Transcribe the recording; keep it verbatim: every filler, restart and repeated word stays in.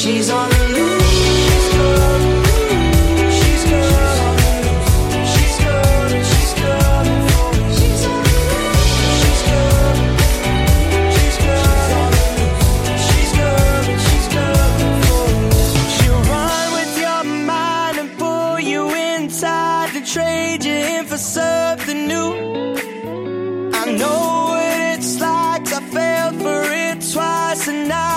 She's on the loose. She's coming. She's coming. She's coming. She's coming for you. She's on the loose. She's coming. She's coming. She's coming. She's coming for you. She'll run with your mind and pull you inside to trade you in for something new. I know what it's like. I fell for it twice and I